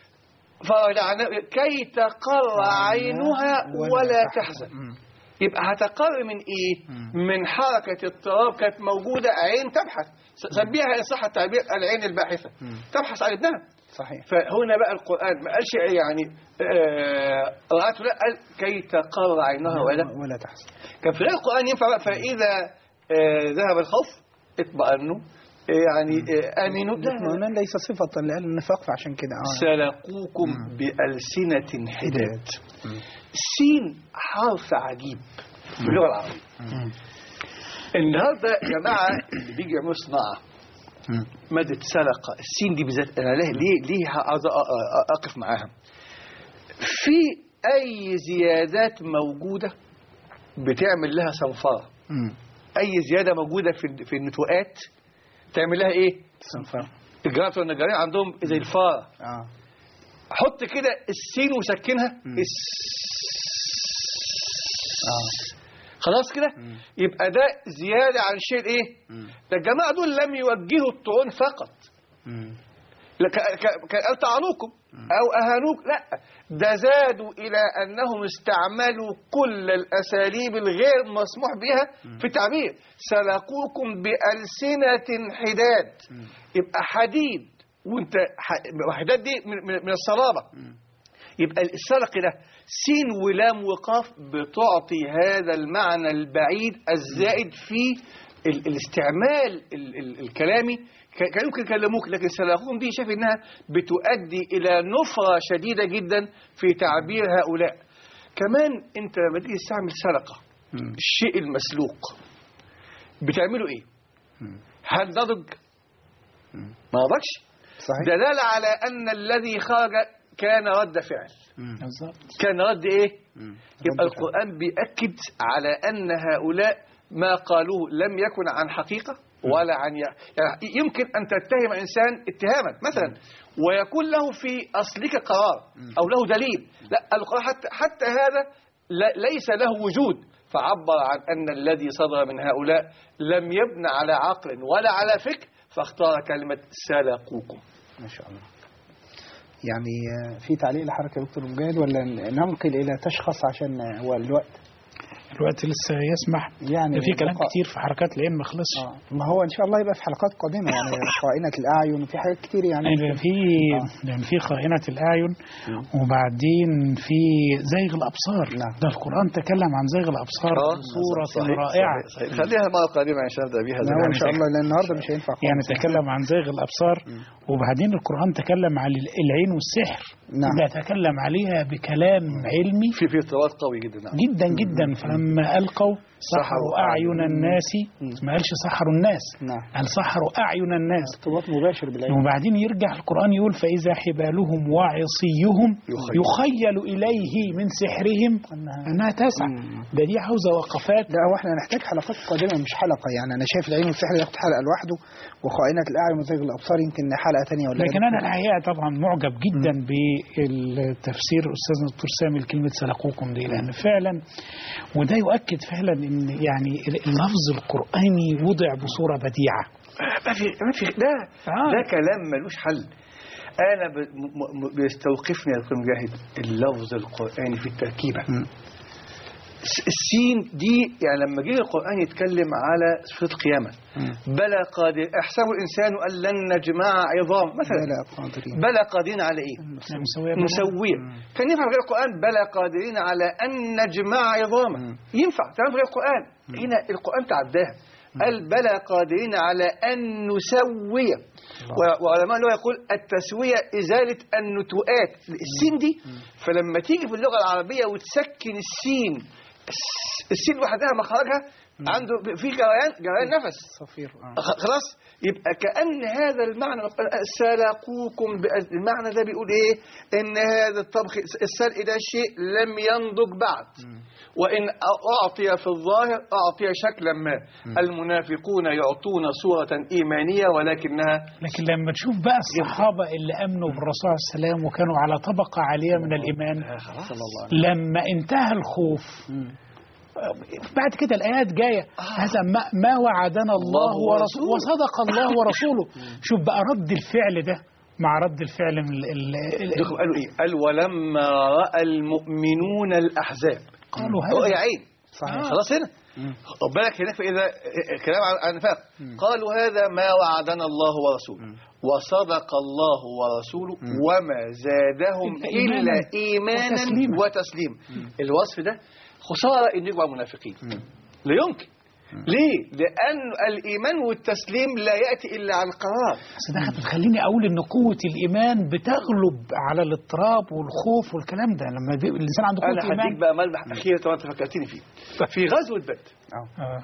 كي تقر عينها ولا تحزن. يبقى هتقر من ايه؟ من حركة اضطراب كانت موجودة، عين تبحث، سميها ان صح التعبير العين الباحثة، تبحث عن ابنها. صحيح. فهنا بقى القرآن ما قالش يعني رأته، لا، قال كي تقر عينها ولا ولا تحزن. كان في غير القرآن ينفع بقى فإذا ذهب الخوف اطمأنوا، يعني آمنوا. الاطمئنان ليس صفة للنفاق، فعشان كده آه. سلقوكم مم. بألسنة حداد. السين حرف عجيب في اللغة العربية. النهارده يا جماعة اللي بيجي يعملوا صناعة مادة سلقة، السين دي بالذات أنا ليه ليه ليه عايز أقف معاها. في أي زيادات موجودة بتعمل لها صنفرة. أي زيادة موجودة في في النتوءات تعمل لها ايه؟ صنفرة. الجماعة والنجارين عندهم زي الفارة. اه حط كده السين وسكنها الس... اه خلاص كده. يبقى ده زيادة عن شيء ايه؟ ده الجماعة دول لم يوجهوا الطعون فقط، قال طعنوكم او اهانوك، لا، ده زادوا الى انهم استعملوا كل الاساليب الغير مسموح بها في التعبير. سلقوكم بألسنة حداد. يبقى حديد وانت وحدات دي من الصلابة. يبقى السرق ده سين ولام وقاف بتعطي هذا المعنى البعيد الزائد في الاستعمال الكلامي. كان يمكن يكلموك، لكن سلاخوهم دي شايف انها بتؤدي الى نفرة شديدة جدا في تعبير هؤلاء. كمان انت لما تيجي تستعمل سرقة الشيء المسلوق بتعمله ايه؟ هل نضج؟ ما نضجش. دلالة على ان الذي خرج كان رد فعل. كان رد ايه؟ يبقى القرآن بيأكد على ان هؤلاء ما قالوه لم يكن عن حقيقة ولا عن ي... يعني يمكن أن تتهم إنسان اتهاما مثلا ويكون له في أصلك قرار أو له دليل. لا، القرآن حتى, حتى هذا ليس له وجود، فعبر عن أن الذي صدر من هؤلاء لم يبنى على عقل ولا على فكر، فاختار كلمة سلقوكم. ما شاء الله. يعني في تعليق لحضرتك يا دكتور مجاهد ولا ننقل إلى تشخص عشان هو الوقت؟ الوقت لسه يسمح يعني في كلام كتير في حركات العين ما خلصش. آه. ما هو ان شاء الله يبقى في حلقات قادمه يعني خائنه الاعين وفي حاجات كتير يعني في آه. يعني في خائنه الاعين م. وبعدين في زيغ الابصار. نعم. ده القران تكلم عن زيغ الابصار بصوره رائعه. صحيح. صحيح. خليها المره القادمه عشان نبدا بيها يعني ان شاء الله، لان النهارده مش هينفع خالص. يعني تكلم عن زيغ الابصار م. وبعدين القران تكلم عن العين والسحر. نعم. ده تكلم عليها بكلام علمي في في ارتباط قوي جدا. نعم. جدا جدا. فلما القوا سحروا أعين الناس، ما قالش سحروا الناس، قال سحروا أعين الناس، ارتباط مباشر بالعين. وبعدين يرجع القرآن يقول فإذا حبالهم وعصيهم يخيل إليه من سحرهم أنها تسعى. ده دي عاوزة وقفات. لا، هو احنا نحتاج حلقات قادمة مش حلقة. يعني أنا شايف العين والسحر ياخد حلقة لوحده، وخائنة الأعين وزيغ الأبصار يمكن حلقة ثانية ولا. لكن أنا الحقيقة طبعا معجب جدا بالتفسير أستاذنا الدكتور سامي لكلمة سلقوكم دي، لأن فعلا وده يؤكد فعلا ان يعني اللفظ القرآني وضع بصورة بديعة. ما في ما في ده آه. ده كلام ملوش حل. انا بيستوقفني يا دكتور مجاهد اللفظ القرآني في التركيبة. م. السين دي يعني لما جه القرآن يتكلم على صفة القيامة، بلى قادر احسب الانسان ان لن نجمع عظام مثلا، بلى قادرين بلى قادرين على ايه؟ مسوية. مسوية. كان ينفع في القرآن بلى قادرين على ان نجمع عظاما، ينفع تمام في القرآن. هنا القرآن تعداها، قال بلى قادرين على ان نسوي. وعلماء اللغة يقول التسوية ازالة النتوءات. السين دي فلما تيجي في اللغة العربية وتسكن السين، السين وحدها مخرجها عنده في جريان جريان نفس صفير. خلاص، يبقى كأن هذا المعنى سلقوكم، المعنى ده بيقول ايه؟ ان هذا الطبخ السلق ده شيء لم ينضج بعد، وإن أعطي في الظاهر أعطي شكلا ما. المنافقون يعطون صورة إيمانية ولكنها. لكن لما تشوف بقى الصحابة اللي أمنوا بالرسول عليه السلام وكانوا على طبقة عالية من الإيمان، لما انتهى الخوف بعد كده الآيات جاية هذا ما, ما وعدنا الله ورسوله وصدق الله ورسوله. شوف بقى رد الفعل ده مع رد الفعل من ال ال قالوا إيه؟ قال ولما رأى المؤمنون الأحزاب قالوا هذا يا عين. صحيح. خلاص هنا خد بالك هناك فإذا كلام عن النفاق قالوا هذا ما وعدنا الله ورسوله وصدق الله ورسوله وما زادهم إلا إيمانا وتسليما, وتسليما. الوصف ده خسارة إن يجوا منافقين، لا يمكن. ليه؟ لأن الإيمان والتسليم لا يأتي إلا عن قرار. بس ده بتخليني أقول إن قوة الإيمان بتغلب على الاضطراب والخوف والكلام ده لما الإنسان عنده قوة إيمان. أنا هديك بقى ملمح أخير طبعا أنت فكرتني فيه. في غزوة بدر آه.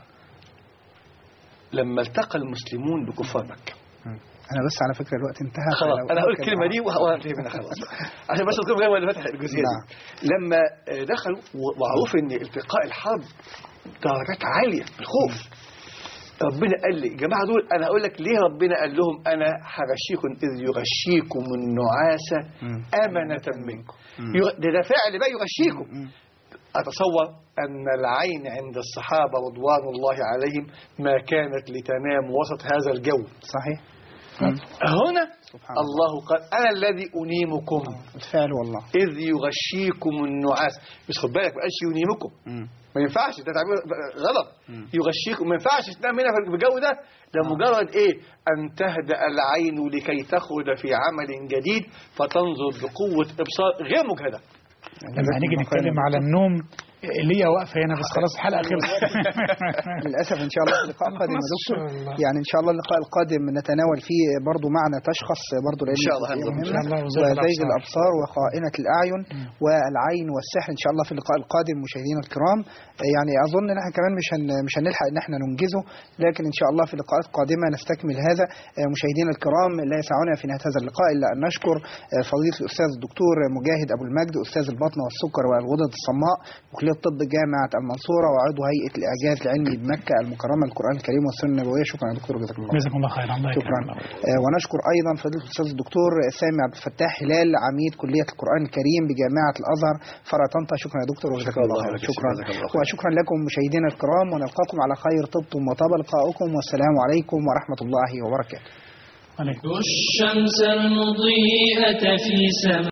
لما التقى المسلمون بكفار مكة. أنا بس على فكرة الوقت انتهى. خلاص أنا هقول الكلمة دي وهنتهي منها خلاص عشان بس أذكر غير اللي فتح الجزئية دي. لما دخلوا ومعروف إن التقاء الحرب درجات عالية بالخوف، ربنا قال لي جماعة دول أنا هقول لك ليه ربنا قال لهم أنا هغشيكم إذ يغشيكم النعاس أمنة منكم. ده فعل بقى يغشيكم. أتصور أن العين عند الصحابة رضوان الله عليهم ما كانت لتنام وسط هذا الجو. صحيح. هنا الله قال أنا الذي أنيمكم بالفعل والله إذ يغشيكم النعاس. بس خد بالك ما قالش ينيمكم، ما ينفعش ده تعبير غلط. يغشيكم ما ينفعش تنام هنا في الجو ده. ده مجرد ايه؟ ان تهدأ العين لكي تخرج في عمل جديد فتنظر بقوة ابصار غير مجهدة. لما هنيجي نتكلم على النوم ليا واقفه هنا بس خلاص الحلقه خلصت. للاسف ان شاء الله في اللقاء القادم يا دكتور، يعني ان شاء الله اللقاء القادم نتناول فيه برضو معنى تشخص برضو ان شاء الله وزيغ الابصار وخائنه الاعين والعين والسحر ان شاء الله في اللقاء القادم. مشاهدينا الكرام يعني اظن ان احنا كمان مش هن مش هنلحق ان احنا ننجزه، لكن ان شاء الله في اللقاءات القادمه نستكمل هذا. مشاهدينا الكرام لا يسعنا في نهايه هذا اللقاء الا ان نشكر فضيله الاستاذ الدكتور مجاهد ابو المجد، استاذ البطنه والسكر والغدد الصماء وكليه الطب جامعه المنصوره وعضو هيئه الاعجاز العلمي بمكه المكرمه للقران الكريم والسنه النبويه. شكرا يا دكتور، جزاك الله جزاكم الله خير. الله شكرا. آه ونشكر ايضا فضيله الاستاذ الدكتور سامي عبد الفتاح هلال عميد كليه القران الكريم بجامعه الازهر فرع طنطا. شكرا يا دكتور وجزاك الله خير. شكرا وشكرا لكم مشاهدينا الكرام، ونلقاكم على خير. طبتم وطاب لقاؤكم، والسلام عليكم ورحمه الله وبركاته. الشمس المضيئة في سماء